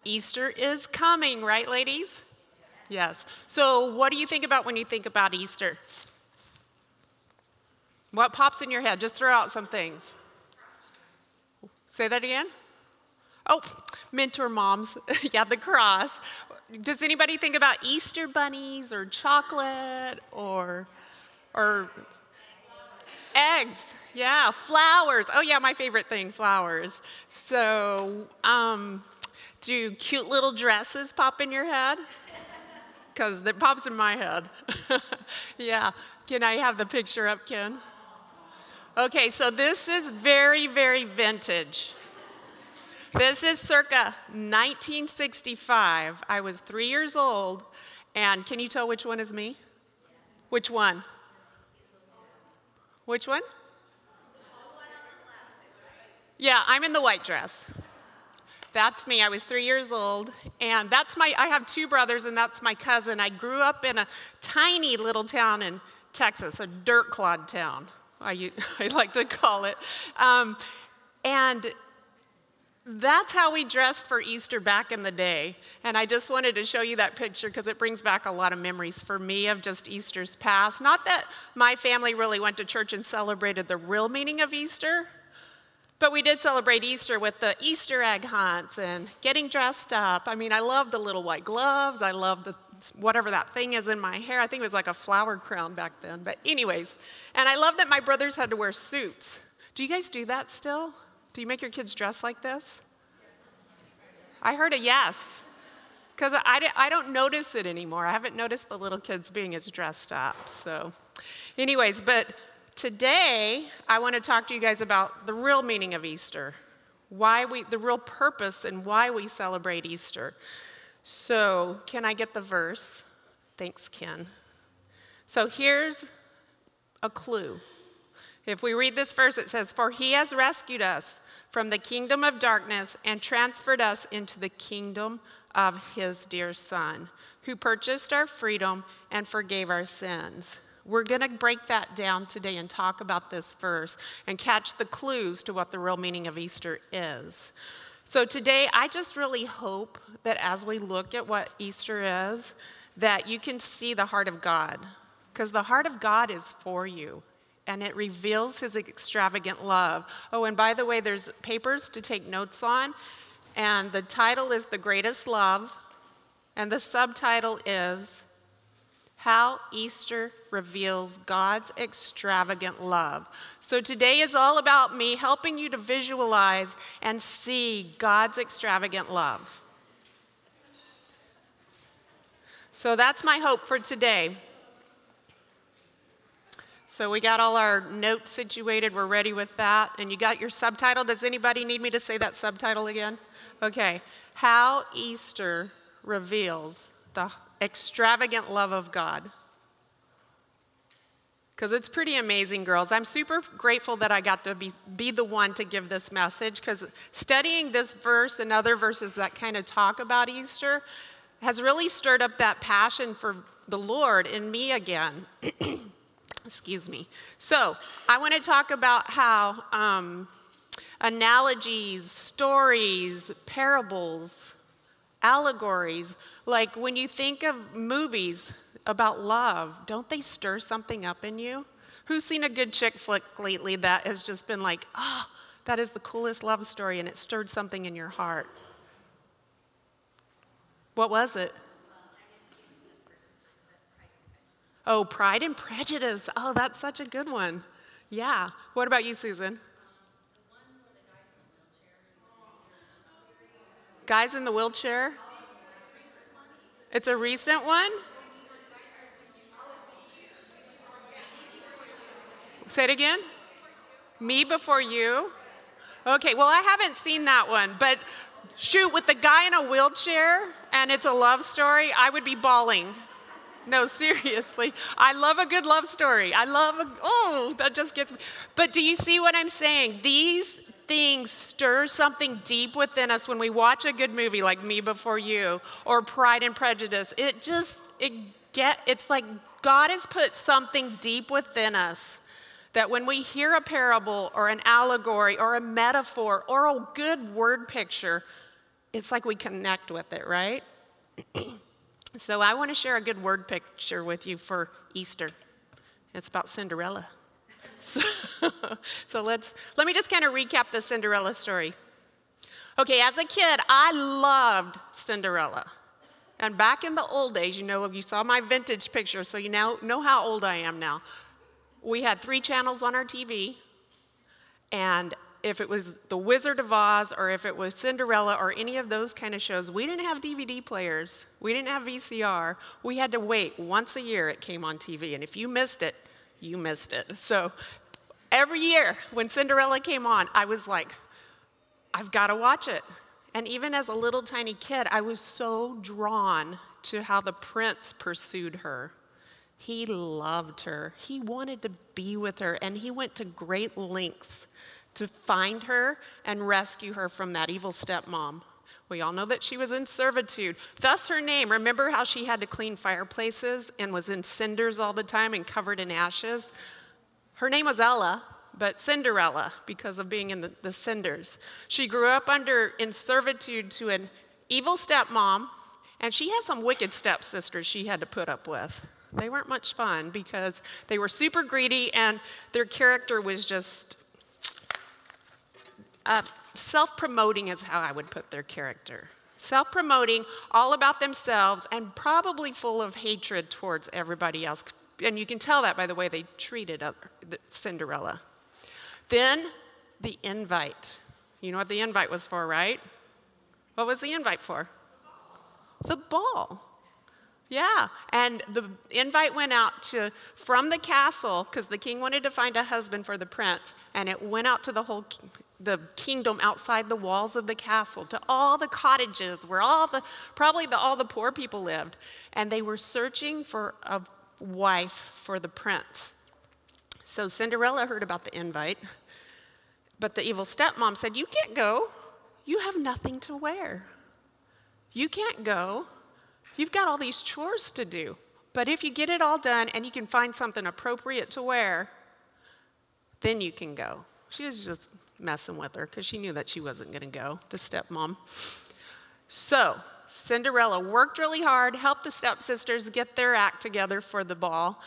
Easter is coming, right, ladies? Yes. So what do you think about when you think about Easter? What pops in your head? Just throw out some things. Say that again. Oh, mentor moms. Yeah, the cross. Does anybody think about Easter bunnies or chocolate or eggs? Yeah, flowers. Oh yeah, my favorite thing, flowers. So, do cute little dresses pop in your head? Because it pops in my head. Yeah. Can I have the picture up, Ken? Okay, so this is very, very vintage. This is circa 1965. I was 3 years old, and can you tell which one is me? Which one? Which one? Yeah, I'm in the white dress. That's me. I was 3 years old, and I have two brothers, and that's my cousin. I grew up in a tiny little town in Texas, a dirt clod town, I like to call it. And that's how we dressed for Easter back in the day. And I just wanted to show you that picture because it brings back a lot of memories for me of just Easter's past. Not that my family really went to church and celebrated the real meaning of Easter, but we did celebrate Easter with the Easter egg hunts and getting dressed up. I mean, I love the little white gloves. I love the whatever that thing is in my hair. I think it was like a flower crown back then. But anyways, and I love that my brothers had to wear suits. Do you guys do that still? Do you make your kids dress like this? I heard a yes, because I don't notice it anymore. I haven't noticed the little kids being as dressed up. So anyways, but today I want to talk to you guys about the real meaning of Easter, the real purpose and why we celebrate Easter. So can I get the verse? Thanks, Ken. So here's a clue. If we read this verse, it says, "For he has rescued us from the kingdom of darkness and transferred us into the kingdom of his dear Son, who purchased our freedom and forgave our sins." We're going to break that down today and talk about this verse and catch the clues to what the real meaning of Easter is. So today, I just really hope that as we look at what Easter is, that you can see the heart of God, because the heart of God is for you. And it reveals his extravagant love. Oh, and by the way, there's papers to take notes on. And the title is The Greatest Love. And the subtitle is How Easter Reveals God's Extravagant Love. So today is all about me helping you to visualize and see God's extravagant love. So that's my hope for today. So we got all our notes situated. We're ready with that. And you got your subtitle. Does anybody need me to say that subtitle again? Okay. How Easter Reveals the Extravagant Love of God. Because it's pretty amazing, girls. I'm super grateful that I got to be the one to give this message, because studying this verse and other verses that kind of talk about Easter has really stirred up that passion for the Lord in me again. Excuse me. So I want to talk about how analogies, stories, parables, allegories, like when you think of movies about love, don't they stir something up in you? Who's seen a good chick flick lately that has just been like, oh, that is the coolest love story, and it stirred something in your heart? What was it? Oh, Pride and Prejudice. Oh, that's such a good one. Yeah. What about you, Susan? Guys in the Wheelchair? It's a recent one? Say it again? Me Before You? Okay, well, I haven't seen that one, but shoot, with the guy in a wheelchair and it's a love story, I would be bawling. No, seriously. I love a good love story. That just gets me. But do you see what I'm saying? These things stir something deep within us when we watch a good movie like Me Before You or Pride and Prejudice. It's like God has put something deep within us that when we hear a parable or an allegory or a metaphor or a good word picture, it's like we connect with it, right? So I want to share a good word picture with you for Easter. It's about Cinderella. So let me just kind of recap the Cinderella story. Okay, as a kid, I loved Cinderella. And back in the old days, you saw my vintage picture, so you now know how old I am now. We had 3 channels on our TV, and if it was The Wizard of Oz or if it was Cinderella or any of those kind of shows, we didn't have DVD players. We didn't have VCR. We had to wait once a year it came on TV, and if you missed it, you missed it. So every year when Cinderella came on, I was like, I've got to watch it. And even as a little tiny kid, I was so drawn to how the prince pursued her. He loved her. He wanted to be with her, and he went to great lengths to find her and rescue her from that evil stepmom. We all know that she was in servitude. Thus her name. Remember how she had to clean fireplaces and was in cinders all the time and covered in ashes? Her name was Ella, but Cinderella, because of being in the cinders. She grew up in servitude to an evil stepmom, and she had some wicked stepsisters she had to put up with. They weren't much fun because they were super greedy, and their character was just self-promoting is how I would put their character. Self-promoting, all about themselves, and probably full of hatred towards everybody else. And you can tell that by the way they treated Cinderella. Then the invite. You know what the invite was for, right? What was the invite for? The ball. Yeah, and the invite went out from the castle, because the king wanted to find a husband for the prince, and it went out to the kingdom outside the walls of the castle, to all the cottages where all the poor people lived, and they were searching for a wife for the prince. So Cinderella heard about the invite, but the evil stepmom said, "You can't go. You have nothing to wear. You can't go. You've got all these chores to do. But if you get it all done and you can find something appropriate to wear, then you can go." She was just messing with her because she knew that she wasn't going to go, the stepmom. So Cinderella worked really hard, helped the stepsisters get their act together for the ball.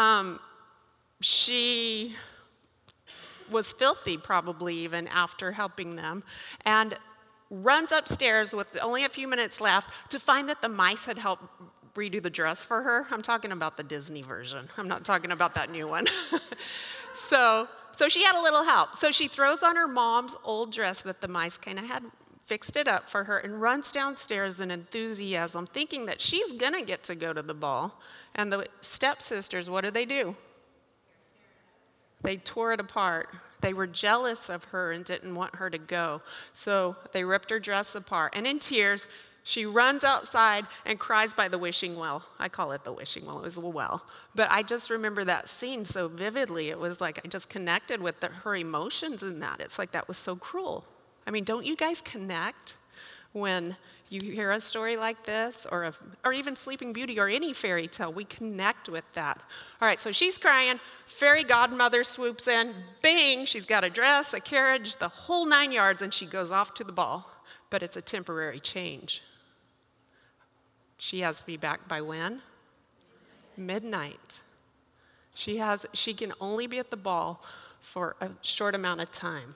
She was filthy probably even after helping them, and runs upstairs with only a few minutes left to find that the mice had helped redo the dress for her. I'm talking about the Disney version. I'm not talking about that new one. So she had a little help. So she throws on her mom's old dress that the mice kind of had fixed it up for her and runs downstairs in enthusiasm, thinking that she's going to get to go to the ball. And the stepsisters, what do? They tore it apart. They were jealous of her and didn't want her to go. So they ripped her dress apart. And in tears, she runs outside and cries by the wishing well. I call it the wishing well. It was a well. But I just remember that scene so vividly. It was like I just connected with her emotions in that. It's like that was so cruel. I mean, don't you guys connect when you hear a story like this, or even Sleeping Beauty or any fairy tale? We connect with that. All right, so she's crying. Fairy godmother swoops in. Bing, she's got a dress, a carriage, the whole 9 yards, and she goes off to the ball. But it's a temporary change. She has to be back by when? Midnight. She can only be at the ball for a short amount of time.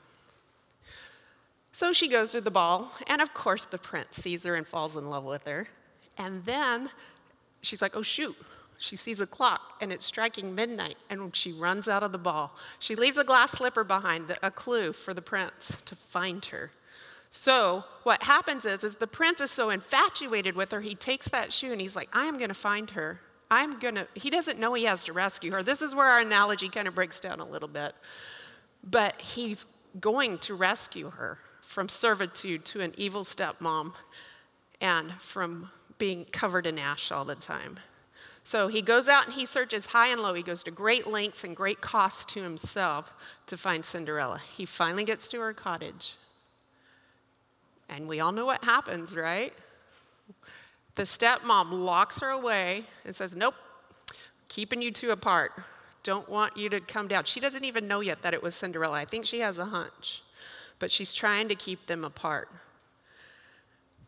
So she goes to the ball, and of course the prince sees her and falls in love with her. And then she's like, oh shoot, she sees a clock, and it's striking midnight, and she runs out of the ball. She leaves a glass slipper behind, a clue for the prince to find her. So what happens is the prince is so infatuated with her, he takes that shoe and he's like, I am going to find her. He doesn't know he has to rescue her. This is where our analogy kind of breaks down a little bit. But he's going to rescue her from servitude to an evil stepmom and from being covered in ash all the time. So he goes out and he searches high and low. He goes to great lengths and great cost to himself to find Cinderella. He finally gets to her cottage. And we all know what happens, right? The stepmom locks her away and says, nope, keeping you two apart. Don't want you to come down. She doesn't even know yet that it was Cinderella. I think she has a hunch. But she's trying to keep them apart.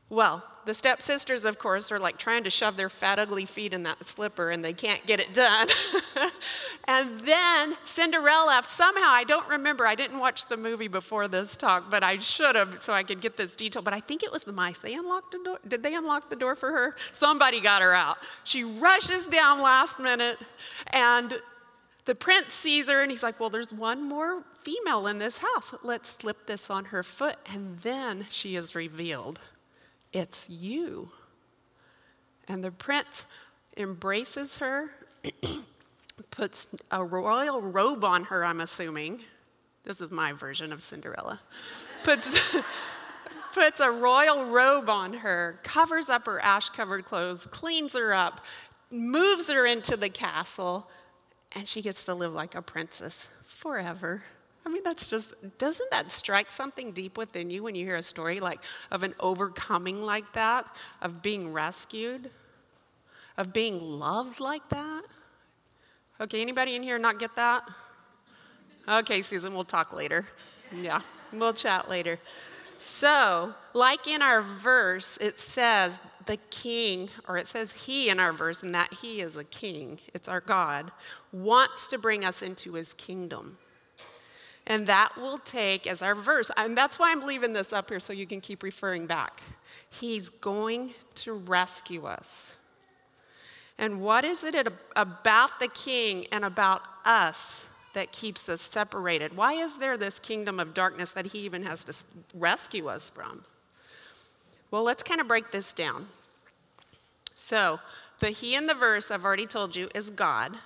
Well, the stepsisters, of course, are like trying to shove their fat, ugly feet in that slipper, and they can't get it done. And then Cinderella, somehow, I don't remember, I didn't watch the movie before this talk, but I should have so I could get this detail. But I think it was the mice. They unlocked the door. Did they unlock the door for her? Somebody got her out. She rushes down last minute, and the prince sees her, and he's like, well, there's one more female in this house. Let's slip this on her foot. And then she is revealed. It's you. And the prince embraces her, puts a royal robe on her, I'm assuming. This is my version of Cinderella. Puts a royal robe on her, covers up her ash-covered clothes, cleans her up, moves her into the castle, and she gets to live like a princess forever. I mean, doesn't that strike something deep within you when you hear a story like of an overcoming like that, of being rescued, of being loved like that? Okay, anybody in here not get that? Okay, Susan, we'll talk later. Yeah, we'll chat later. So, like in our verse, it says the king, or it says he in our verse, and that he is a king, it's our God, wants to bring us into his kingdom. And that will take as our verse, and that's why I'm leaving this up here so you can keep referring back. He's going to rescue us. And what is it about the king and about us that keeps us separated? Why is there this kingdom of darkness that he even has to rescue us from? Well, let's kind of break this down. So, the he in the verse, I've already told you, is God.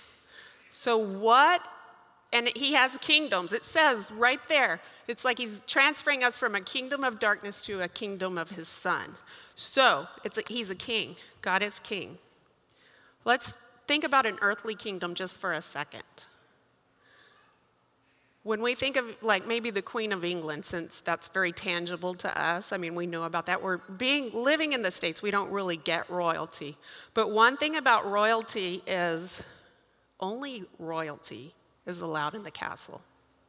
So and he has kingdoms. It says right there, it's like he's transferring us from a kingdom of darkness to a kingdom of his son. So, he's a king. God is king. Let's think about an earthly kingdom just for a second. When we think of like maybe the Queen of England, since that's very tangible to us, I mean, we know about that. Living in the States, we don't really get royalty. But one thing about royalty is only royalty is allowed in the castle.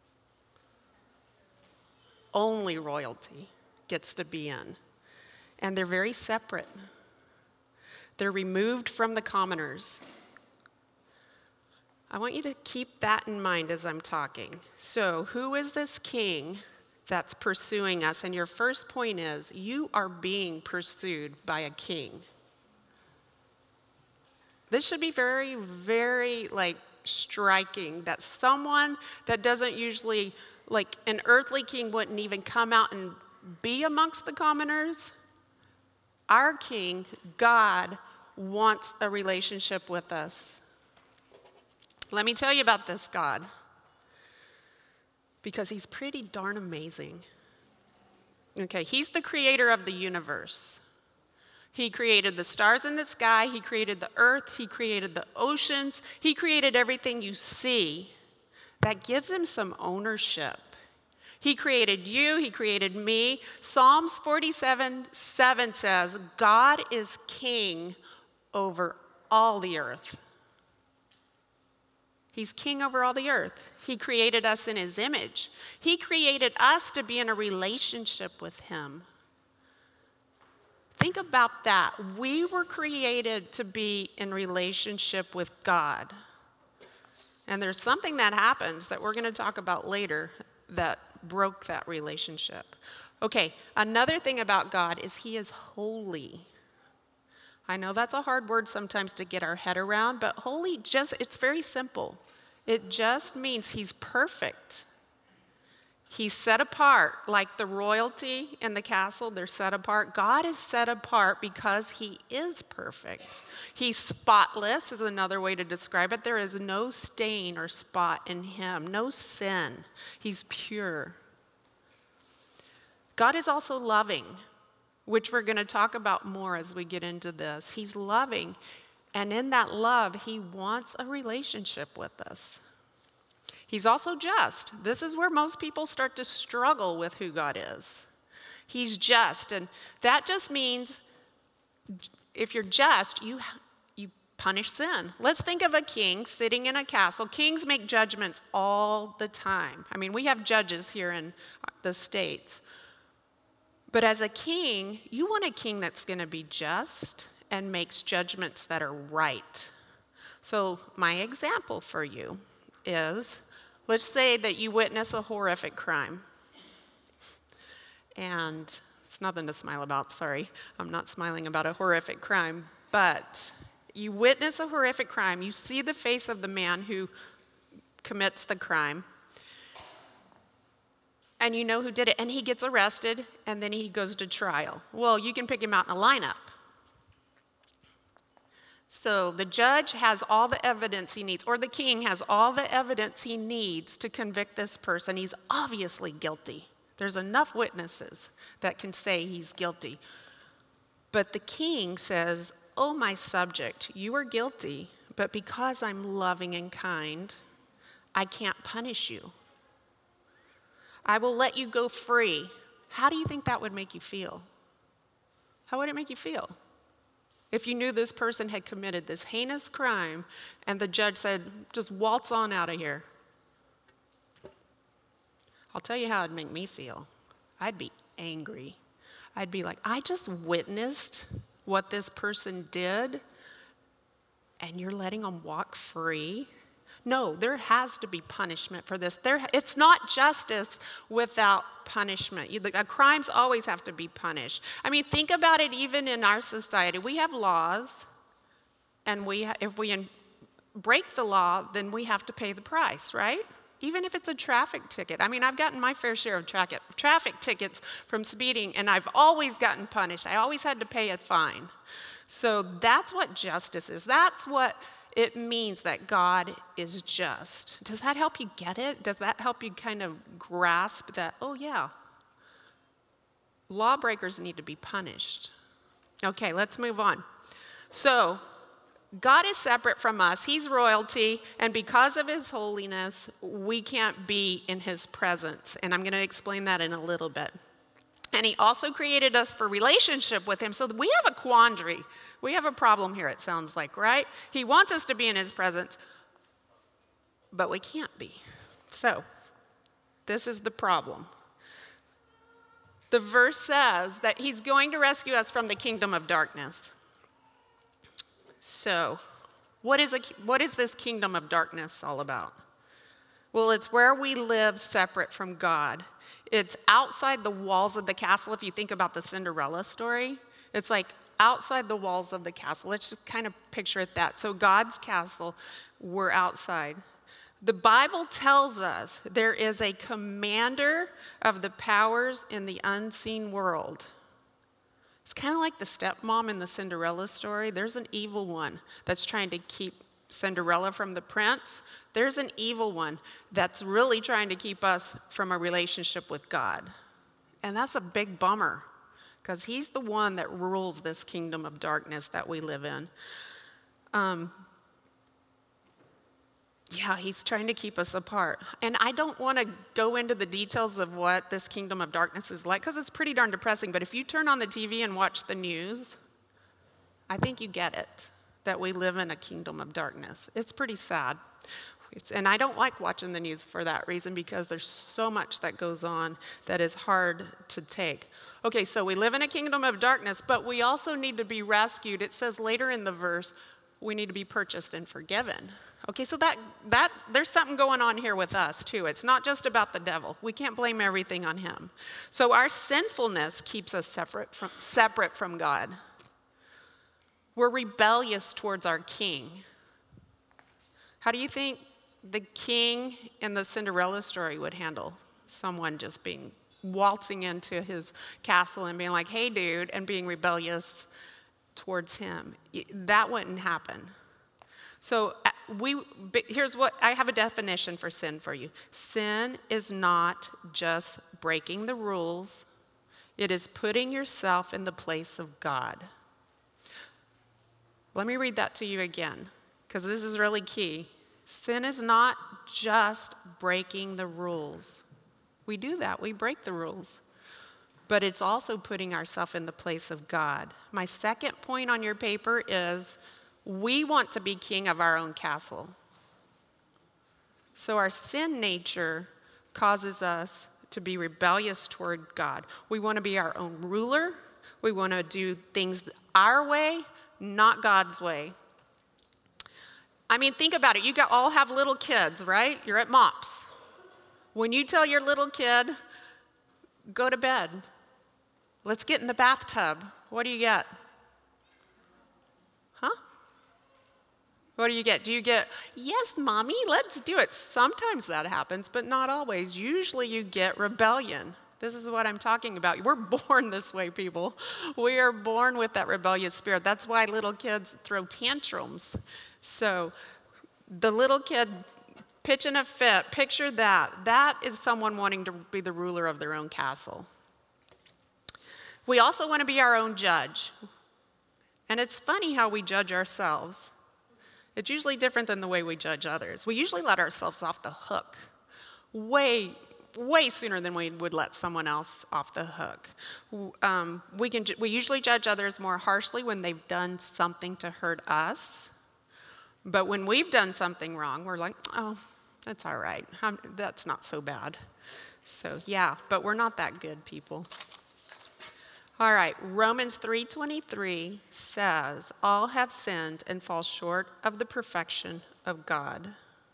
Only royalty gets to be in. And they're very separate. They're removed from the commoners. I want you to keep that in mind as I'm talking. So, who is this king that's pursuing us? And your first point is, you are being pursued by a king. This should be very, very, striking that someone that doesn't usually, like an earthly king wouldn't even come out and be amongst the commoners. Our king, God, wants a relationship with us. Let me tell you about this God, because he's pretty darn amazing. Okay, he's the creator of the universe. He created the stars in the sky, he created the earth, he created the oceans, he created everything you see. That gives him some ownership. He created you, he created me. Psalms 47:7 says, God is king over all the earth. He's king over all the earth. He created us in his image. He created us to be in a relationship with him. Think about that. We were created to be in relationship with God. And there's something that happens that we're going to talk about later that broke that relationship. Okay, another thing about God is he is holy. I know that's a hard word sometimes to get our head around, but holy it's very simple. It just means he's perfect. He's set apart, like the royalty in the castle, they're set apart. God is set apart because he is perfect. He's spotless is another way to describe it. There is no stain or spot in him, no sin. He's pure. God is also loving, which we're going to talk about more as we get into this. He's loving, and in that love, he wants a relationship with us. He's also just. This is where most people start to struggle with who God is. He's just, and that just means if you're just, you punish sin. Let's think of a king sitting in a castle. Kings make judgments all the time. I mean, we have judges here in the States. But as a king, you want a king that's going to be just and makes judgments that are right. So my example for you is, let's say that you witness a horrific crime. And it's nothing to smile about, sorry. I'm not smiling about a horrific crime. But you witness a horrific crime. You see the face of the man who commits the crime. And you know who did it. And he gets arrested, and then he goes to trial. Well, you can pick him out in a lineup. So the judge has all the evidence he needs, or the king has all the evidence he needs to convict this person. He's obviously guilty. There's enough witnesses that can say he's guilty. But the king says, "Oh, my subject, you are guilty, but because I'm loving and kind, I can't punish you. I will let you go free." How do you think that would make you feel? How would it make you feel? If you knew this person had committed this heinous crime and the judge said, "Just waltz on out of here." I'll tell you how it'd make me feel. I'd be angry. I'd be like, I just witnessed what this person did, and you're letting them walk free? No, there has to be punishment for this. It's not justice without punishment. Crimes always have to be punished. I mean, think about it even in our society. We have laws, and if we break the law, then we have to pay the price, right? Even if it's a traffic ticket. I mean, I've gotten my fair share of traffic tickets from speeding, and I've always gotten punished. I always had to pay a fine. So that's what justice is. That's what it means that God is just. Does that help you get it? Does that help you kind of grasp that, oh yeah, lawbreakers need to be punished? Okay, let's move on. So, God is separate from us. He's royalty, and because of his holiness, we can't be in his presence. And I'm going to explain that in a little bit. And he also created us for relationship with him. So we have a quandary. We have a problem here, it sounds like, right? He wants us to be in his presence, but we can't be. So this is the problem. The verse says that he's going to rescue us from the kingdom of darkness. So, what is this kingdom of darkness all about? Well, it's where we live separate from God. It's outside the walls of the castle. If you think about the Cinderella story, it's like outside the walls of the castle. Let's just kind of picture it that. So God's castle, we're outside. The Bible tells us there is a commander of the powers in the unseen world. It's kind of like the stepmom in the Cinderella story. There's an evil one that's trying to keep Cinderella from the prince. There's an evil one that's really trying to keep us from a relationship with God. And that's a big bummer, because he's the one that rules this kingdom of darkness that we live in. He's trying to keep us apart. And I don't want to go into the details of what this kingdom of darkness is like, because it's pretty darn depressing. But if you turn on the TV and watch the news, I think you get it, that we live in a kingdom of darkness. It's pretty sad. And I don't like watching the news for that reason, because there's so much that goes on that is hard to take. Okay, so we live in a kingdom of darkness, but we also need to be rescued. It says later in the verse, we need to be purchased and forgiven. Okay, so that there's something going on here with us too. It's not just about the devil. We can't blame everything on him. So our sinfulness keeps us separate from God. We're rebellious towards our king. How do you think the king in the Cinderella story would handle someone just waltzing into his castle and being like, "Hey, dude," and being rebellious towards him? That wouldn't happen. So here's what I have a definition for sin for you. Sin is not just breaking the rules. It is putting yourself in the place of God. Let me read that to you again, because this is really key. Sin is not just breaking the rules. We do that. We break the rules. But it's also putting ourselves in the place of God. My second point on your paper is we want to be king of our own castle. So our sin nature causes us to be rebellious toward God. We want to be our own ruler. We want to do things our way, not God's way. I mean, think about it. You all have little kids, right? You're at MOPS. When you tell your little kid, go to bed, let's get in the bathtub, what do you get? Huh? What do you get? Do you get, yes, mommy, let's do it? Sometimes that happens, but not always. Usually you get rebellion. This is what I'm talking about. We're born this way, people. We are born with that rebellious spirit. That's why little kids throw tantrums. So the little kid pitching a fit, picture that. That is someone wanting to be the ruler of their own castle. We also want to be our own judge. And it's funny how we judge ourselves. It's usually different than the way we judge others. We usually let ourselves off the hook way sooner than we would let someone else off the hook. We usually judge others more harshly when they've done something to hurt us. But when we've done something wrong, we're like, oh, that's all right. That's not so bad. So yeah, but we're not that good, people. All right, Romans 3:23 says, all have sinned and fall short of the perfection of God.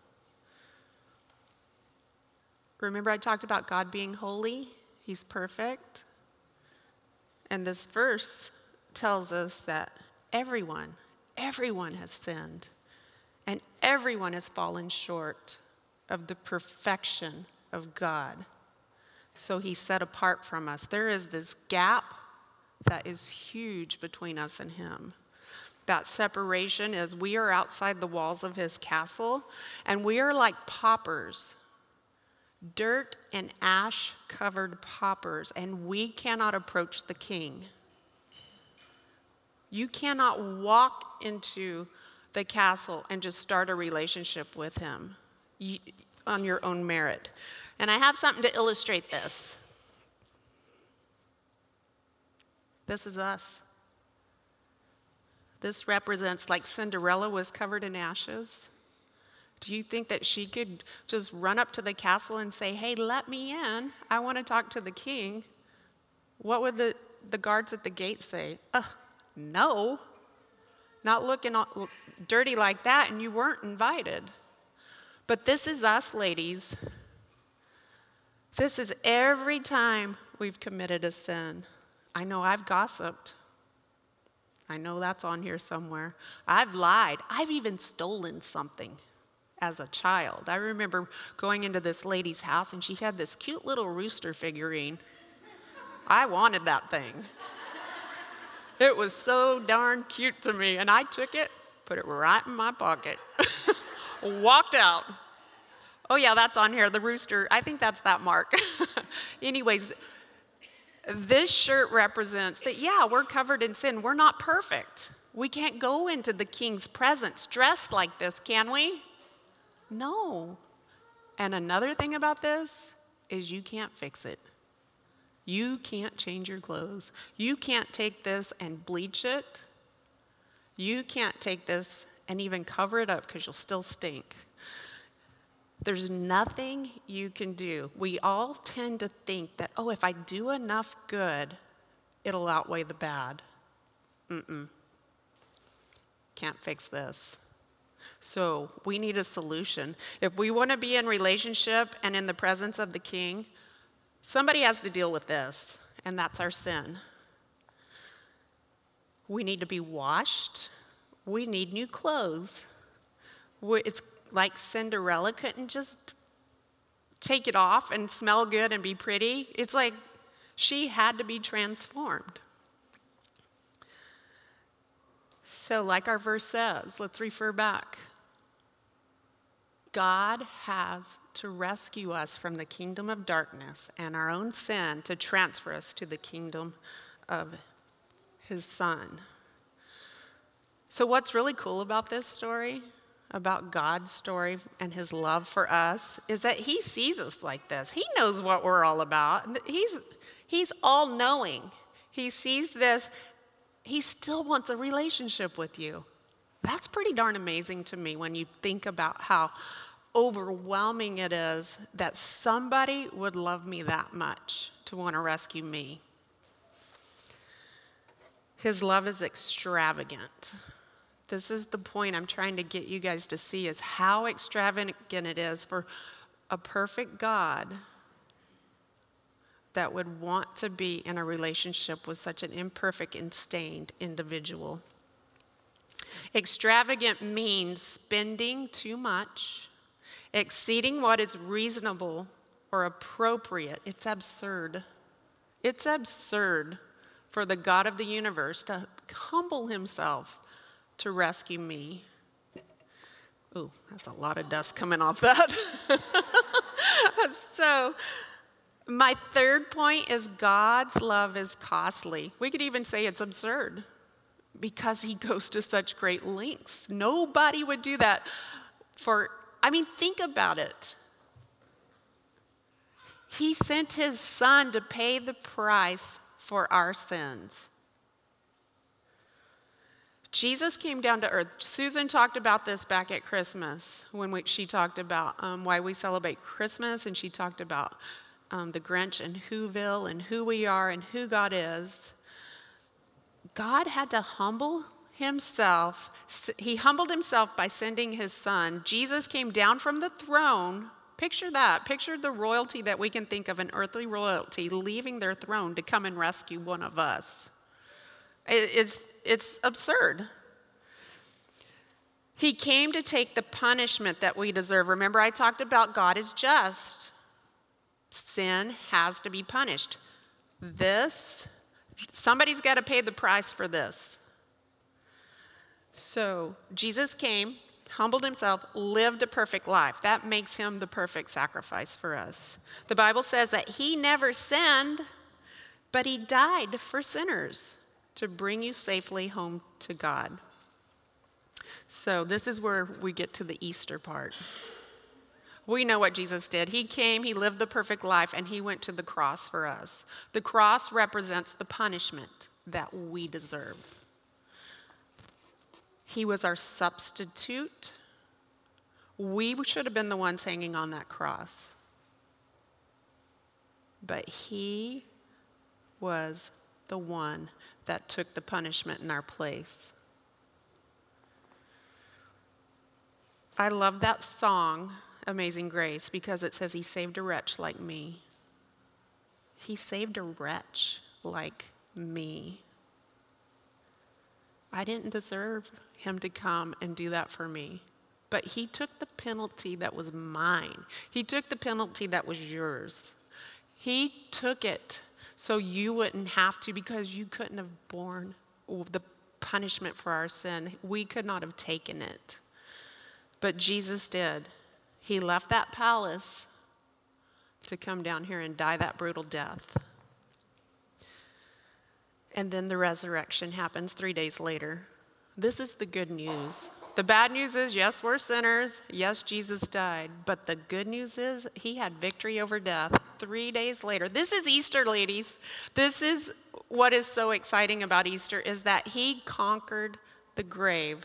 Remember I talked about God being holy? He's perfect. And this verse tells us that everyone has sinned, and everyone has fallen short of the perfection of God. So he's set apart from us. There is this gap that is huge between us and him. That separation is we are outside the walls of his castle, and we are like paupers, dirt and ash covered paupers, and we cannot approach the king. You cannot walk into the castle and just start a relationship with him on your own merit. And I have something to illustrate this. This is us. This represents, like Cinderella was covered in ashes. Do you think that she could just run up to the castle and say, hey, let me in. I want to talk to the king. What would the guards at the gate say? No. Not looking all dirty like that, and you weren't invited. But this is us, ladies. This is every time we've committed a sin. I know I've gossiped. I know that's on here somewhere. I've lied. I've even stolen something as a child. I remember going into this lady's house, and she had this cute little rooster figurine. I wanted that thing. It was so darn cute to me, and I took it, put it right in my pocket, walked out. Oh yeah, that's on here, the rooster. I think that's that mark. Anyways, this shirt represents that, yeah, we're covered in sin. We're not perfect. We can't go into the king's presence dressed like this, can we? No. And another thing about this is you can't fix it. You can't change your clothes. You can't take this and bleach it. You can't take this and even cover it up because you'll still stink. There's nothing you can do. We all tend to think that, oh, if I do enough good, it'll outweigh the bad. Can't fix this. So we need a solution. If we want to be in relationship and in the presence of the king, somebody has to deal with this, and that's our sin. We need to be washed. We need new clothes. It's like Cinderella couldn't just take it off and smell good and be pretty. It's like she had to be transformed. So like our verse says, let's refer back. God has to rescue us from the kingdom of darkness and our own sin to transfer us to the kingdom of his Son. So what's really cool about this story, about God's story and his love for us, is that he sees us like this. He knows what we're all about. He's all-knowing. He sees this. He still wants a relationship with you. That's pretty darn amazing to me when you think about how overwhelming it is that somebody would love me that much to want to rescue me. His love is extravagant. This is the point I'm trying to get you guys to see, is how extravagant it is for a perfect God that would want to be in a relationship with such an imperfect and stained individual. Extravagant means spending too much, exceeding what is reasonable or appropriate. It's absurd. It's absurd for the God of the universe to humble himself to rescue me. Ooh, that's a lot of dust coming off that. So, my third point is God's love is costly. We could even say it's absurd because he goes to such great lengths. Nobody would do that think about it. He sent his son to pay the price for our sins. Jesus came down to earth. Susan talked about this back at Christmas when she talked about why we celebrate Christmas, and she talked about the Grinch and Whoville and who we are and who God is. God had to humble himself. He humbled himself by sending his son. Jesus came down from the throne. Picture that. Picture the royalty that we can think of, an earthly royalty leaving their throne to come and rescue one of us. It's absurd. He came to take the punishment that we deserve. Remember, I talked about God is just. Sin has to be punished. Somebody's got to pay the price for this. So Jesus came, humbled himself, lived a perfect life. That makes him the perfect sacrifice for us. The Bible says that he never sinned, but he died for sinners to bring you safely home to God. So this is where we get to the Easter part. We know what Jesus did. He came, he lived the perfect life, and he went to the cross for us. The cross represents the punishment that we deserve. He was our substitute. We should have been the ones hanging on that cross. But he was the one that took the punishment in our place. I love that song, Amazing Grace, because it says he saved a wretch like me. He saved a wretch like me. I didn't deserve him to come and do that for me, but he took the penalty that was mine. He took the penalty that was yours. He took it so you wouldn't have to, because you couldn't have borne the punishment for our sin. We could not have taken it. But Jesus did. He left that palace to come down here and die that brutal death. And then the resurrection happens 3 days later. This is the good news. The bad news is, yes, we're sinners. Yes, Jesus died. But the good news is he had victory over death 3 days later. This is Easter, ladies. This is what is so exciting about Easter, is that he conquered the grave.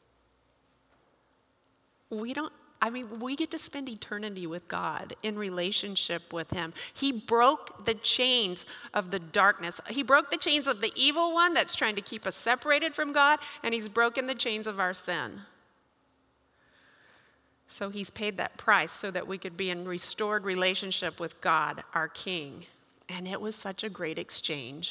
We get to spend eternity with God in relationship with him. He broke the chains of the darkness. He broke the chains of the evil one that's trying to keep us separated from God, and he's broken the chains of our sin. So he's paid that price so that we could be in restored relationship with God, our King. And it was such a great exchange.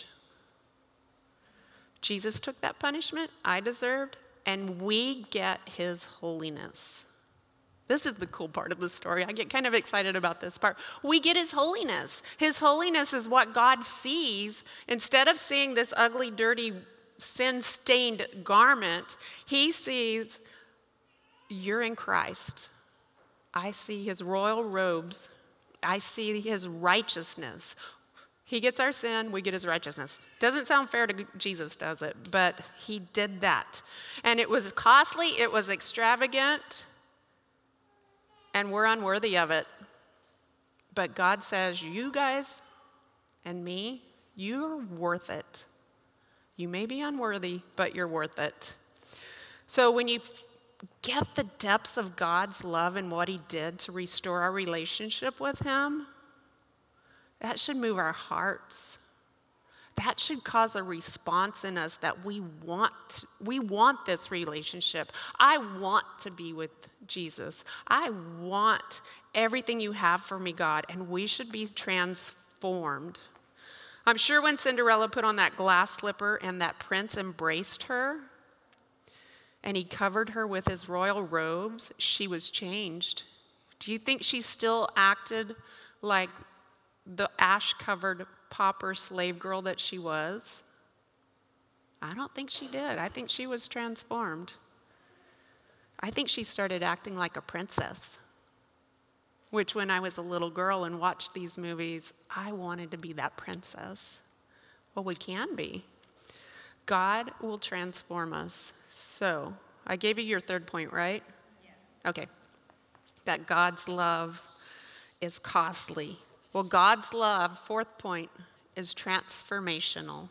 Jesus took that punishment I deserved, and we get his holiness. This is the cool part of the story. I get kind of excited about this part. We get his holiness. His holiness is what God sees. Instead of seeing this ugly, dirty, sin-stained garment, he sees, you're in Christ. I see his royal robes. I see his righteousness. He gets our sin, we get his righteousness. Doesn't sound fair to Jesus, does it? But he did that. And it was costly, it was extravagant, and we're unworthy of it. But God says, you guys and me, you're worth it. You may be unworthy, but you're worth it. So when you get the depths of God's love and what he did to restore our relationship with him, that should move our hearts. That should cause a response in us that we want this relationship. I want to be with Jesus. I want everything you have for me, God, and we should be transformed. I'm sure when Cinderella put on that glass slipper and that prince embraced her and he covered her with his royal robes, she was changed. Do you think she still acted like the ash-covered pauper slave girl that she was? I don't think she did. I think she was transformed. I think she started acting like a princess, which when I was a little girl and watched these movies, I wanted to be that princess. Well, we can be. God will transform us. So, I gave you your third point, right? Yes. Okay. That God's love is costly. Well, God's love, fourth point, is transformational.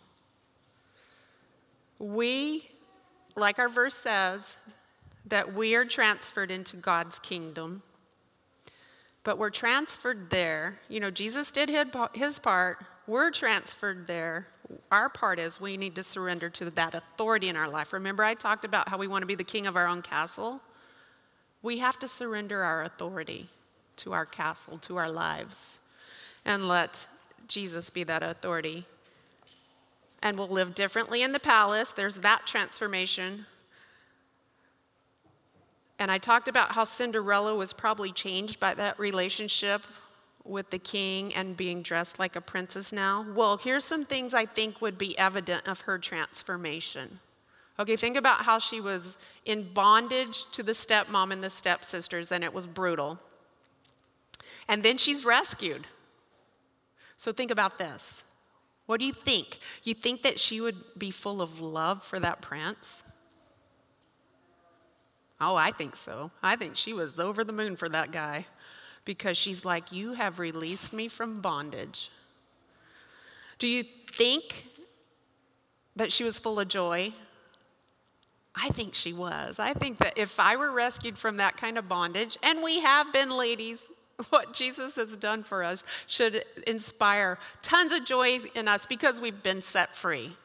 We, like our verse says, that we are transferred into God's kingdom, but we're transferred there. You know, Jesus did his part. We're transferred there. Our part is we need to surrender to that authority in our life. Remember, I talked about how we want to be the king of our own castle? We have to surrender our authority to our castle, to our lives, and let Jesus be that authority. And we'll live differently in the palace. There's that transformation. And I talked about how Cinderella was probably changed by that relationship with the king and being dressed like a princess now. Well, here's some things I think would be evident of her transformation. Okay, think about how she was in bondage to the stepmom and the stepsisters, and it was brutal. And then she's rescued. So think about this. What do you think? You think that she would be full of love for that prince? Oh, I think so. I think she was over the moon for that guy because she's like, you have released me from bondage. Do you think that she was full of joy? I think she was. I think that if I were rescued from that kind of bondage, and we have been, ladies, what Jesus has done for us should inspire tons of joy in us because we've been set free.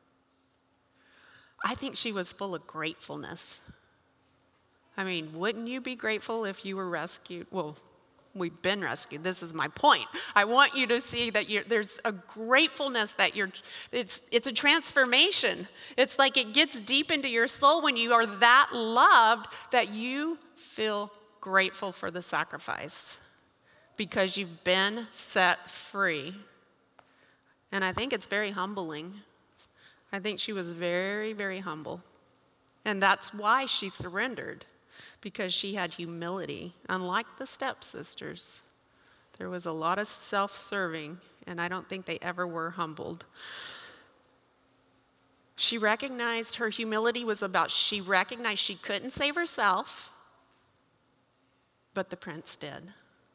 I think she was full of gratefulness. I mean, wouldn't you be grateful if you were rescued? Well, we've been rescued. This is my point. I want you to see that there's a gratefulness that it's a transformation. It's like it gets deep into your soul when you are that loved that you feel grateful for the sacrifice because you've been set free. And I think it's very humbling. I think she was very, very humble. And that's why she surrendered, because she had humility, unlike the stepsisters. There was a lot of self-serving, and I don't think they ever were humbled. She recognized her humility was about, she recognized she couldn't save herself, but the prince did.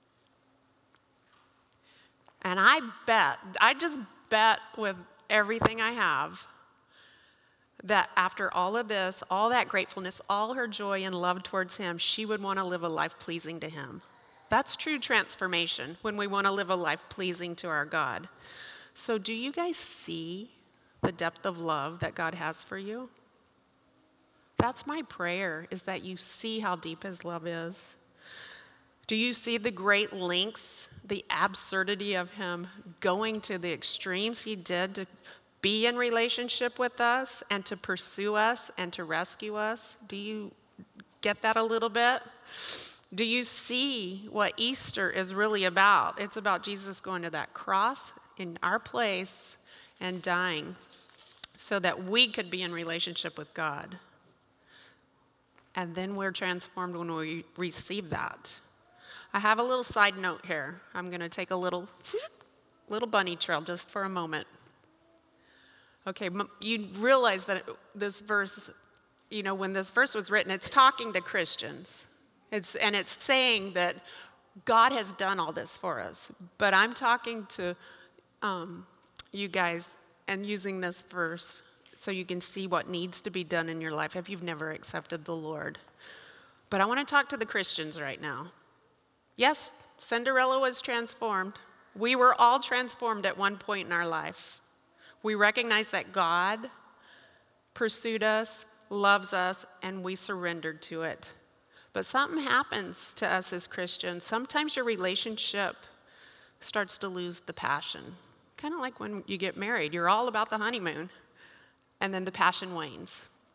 And I just bet with everything I have, that after all of this, all that gratefulness, all her joy and love towards him, she would want to live a life pleasing to him. That's true transformation, when we want to live a life pleasing to our God. So do you guys see the depth of love that God has for you? That's my prayer, is that you see how deep his love is. Do you see the great lengths, the absurdity of him going to the extremes he did to be in relationship with us and to pursue us and to rescue us? Do you get that a little bit? Do you see what Easter is really about? It's about Jesus going to that cross in our place and dying so that we could be in relationship with God. And then we're transformed when we receive that. I have a little side note here. I'm going to take a little bunny trail just for a moment. Okay, you realize that this verse, when this verse was written, it's talking to Christians. It's saying that God has done all this for us. But I'm talking to you guys and using this verse so you can see what needs to be done in your life if you've never accepted the Lord. But I want to talk to the Christians right now. Yes, Cinderella was transformed. We were all transformed at one point in our life. We recognize that God pursued us, loves us, and we surrendered to it. But something happens to us as Christians. Sometimes your relationship starts to lose the passion. Kind of like when you get married. You're all about the honeymoon, and then the passion wanes.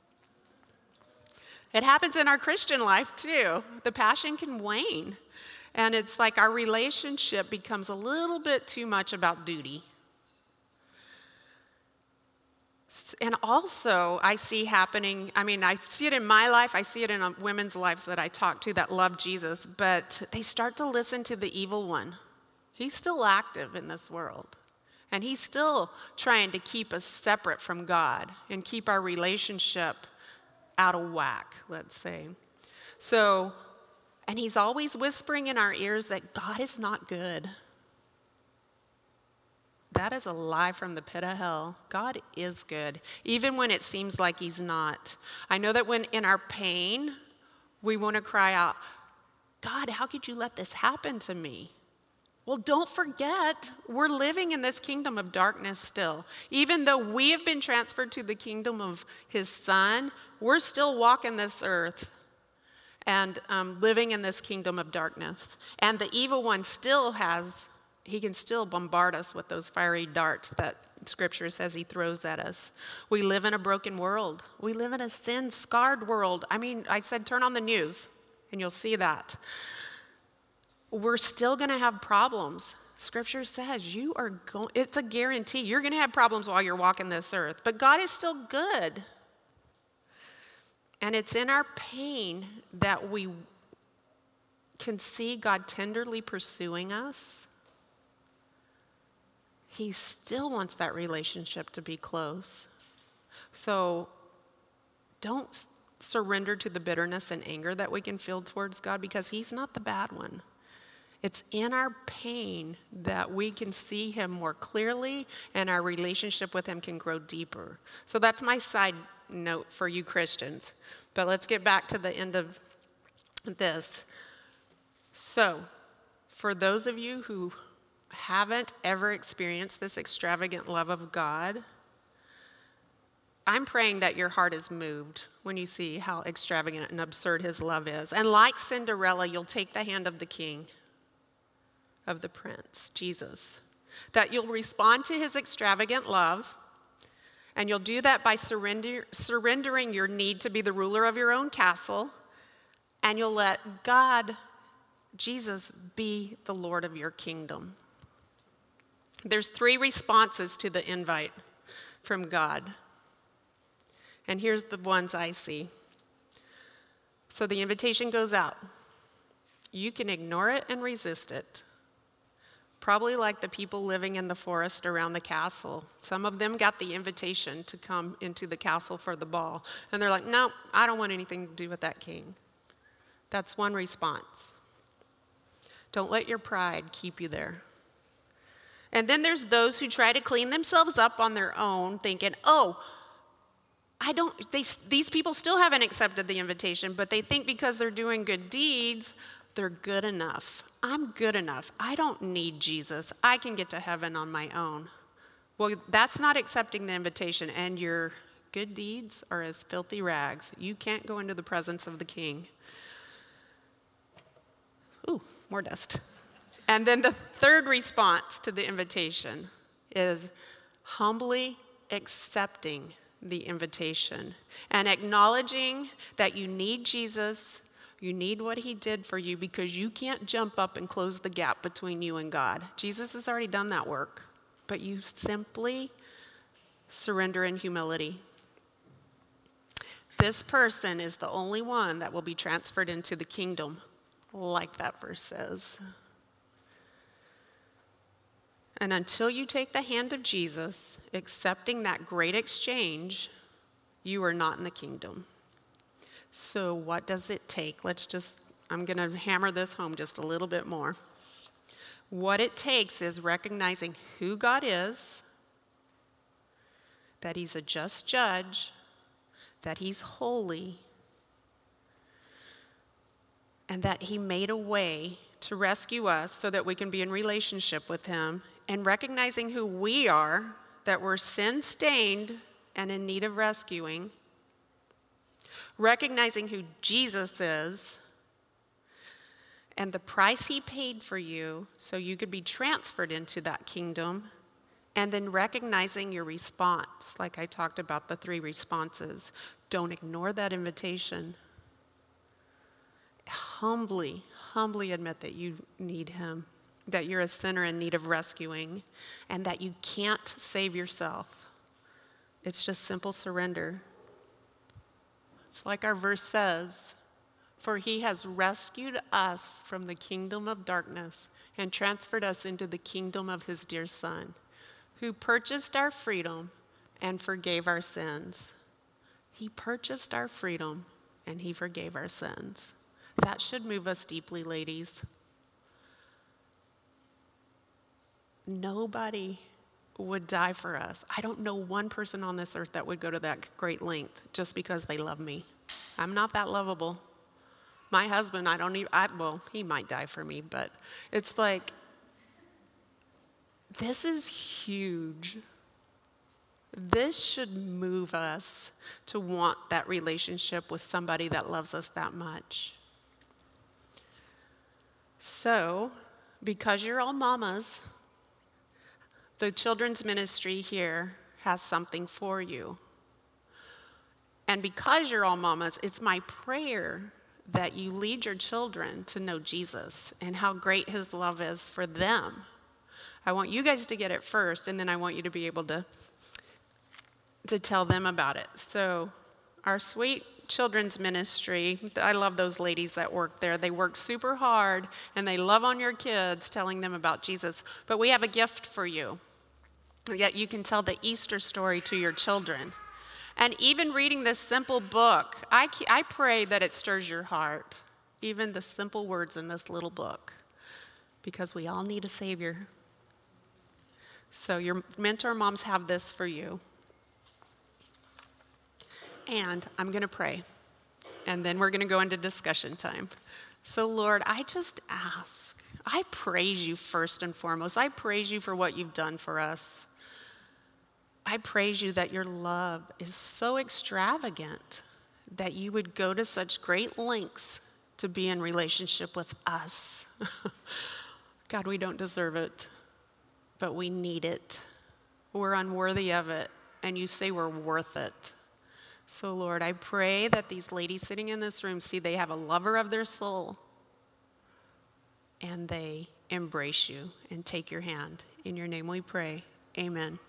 It happens in our Christian life too. The passion can wane. And it's like our relationship becomes a little bit too much about duty. And also, I see happening, I see it in my life, I see it in women's lives that I talk to that love Jesus, but they start to listen to the evil one. He's still active in this world. And he's still trying to keep us separate from God and keep our relationship out of whack, let's say. So, and he's always whispering in our ears that God is not good. That is a lie from the pit of hell. God is good, even when it seems like he's not. I know that when in our pain, we want to cry out, God, how could you let this happen to me? Well, don't forget, we're living in this kingdom of darkness still. Even though we have been transferred to the kingdom of his Son, we're still walking this earth and living in this kingdom of darkness. And the evil one he can still bombard us with those fiery darts that Scripture says he throws at us. We live in a broken world. We live in a sin-scarred world. I said turn on the news, and you'll see that. We're still going to have problems. Scripture says it's a guarantee. You're going to have problems while you're walking this earth, but God is still good. And it's in our pain that we can see God tenderly pursuing us. He still wants that relationship to be close. So don't surrender to the bitterness and anger that we can feel towards God, because he's not the bad one. It's in our pain that we can see him more clearly, and our relationship with him can grow deeper. So that's my side note for you Christians. But let's get back to the end of this. So, for those of you who haven't ever experienced this extravagant love of God, I'm praying that your heart is moved when you see how extravagant and absurd his love is. And like Cinderella, you'll take the hand of the king, of the prince, Jesus. That you'll respond to his extravagant love, and you'll do that by surrendering your need to be the ruler of your own castle, and you'll let God, Jesus, be the Lord of your kingdom. There's 3 responses to the invite from God. And here's the ones I see. So the invitation goes out. You can ignore it and resist it. Probably like the people living in the forest around the castle. Some of them got the invitation to come into the castle for the ball. And they're like, no, I don't want anything to do with that king. That's one response. Don't let your pride keep you there. And then there's those who try to clean themselves up on their own, thinking, these people still haven't accepted the invitation, but they think because they're doing good deeds, they're good enough. I'm good enough. I don't need Jesus. I can get to heaven on my own. Well, that's not accepting the invitation, and your good deeds are as filthy rags. You can't go into the presence of the King. Ooh, more dust. And then the third response to the invitation is humbly accepting the invitation and acknowledging that you need Jesus. You need what he did for you, because you can't jump up and close the gap between you and God. Jesus has already done that work, but you simply surrender in humility. This person is the only one that will be transferred into the kingdom, like that verse says. And until you take the hand of Jesus, accepting that great exchange, you are not in the kingdom. So what does it take? I'm going to hammer this home just a little bit more. What it takes is recognizing who God is, that he's a just judge, that he's holy, and that he made a way to rescue us so that we can be in relationship with him, and recognizing who we are, that we're sin-stained and in need of rescuing, recognizing who Jesus is and the price he paid for you so you could be transferred into that kingdom, and then recognizing your response, like I talked about the 3 responses. Don't ignore that invitation. Humbly admit that you need him, that you're a sinner in need of rescuing, and that you can't save yourself. It's just simple surrender. It's like our verse says, for he has rescued us from the kingdom of darkness and transferred us into the kingdom of his dear Son, who purchased our freedom and forgave our sins. He purchased our freedom and he forgave our sins. That should move us deeply, ladies. Nobody would die for us. I don't know one person on this earth that would go to that great length just because they love me. I'm not that lovable. My husband, well, he might die for me, but it's like, this is huge. This should move us to want that relationship with somebody that loves us that much. So, because you're all mamas, the children's ministry here has something for you. And because you're all mamas, it's my prayer that you lead your children to know Jesus and how great his love is for them. I want you guys to get it first, and then I want you to be able to tell them about it. So our sweet children's ministry, I love those ladies that work there. They work super hard, and they love on your kids, telling them about Jesus. But we have a gift for you. Yet you can tell the Easter story to your children. And even reading this simple book, I pray that it stirs your heart, even the simple words in this little book, because we all need a Savior. So your mentor moms have this for you. And I'm going to pray, and then we're going to go into discussion time. So Lord, I just ask, I praise you first and foremost. I praise you for what you've done for us. I praise you that your love is so extravagant that you would go to such great lengths to be in relationship with us. God, we don't deserve it, but we need it. We're unworthy of it, and you say we're worth it. So Lord, I pray that these ladies sitting in this room see they have a lover of their soul, and they embrace you and take your hand. In your name we pray. Amen.